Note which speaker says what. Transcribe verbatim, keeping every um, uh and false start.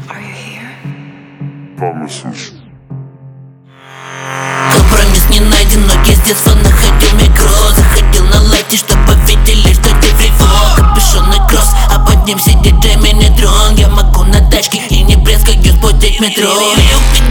Speaker 1: Компромисс не найден, но я с детства находил микро. Заходил на лайте, чтобы видели, что ты фриво. Капюшон и кросс, а под ним сидит Джейми Нейтрон. Я могу на тачке и не брезгаю спустить метро.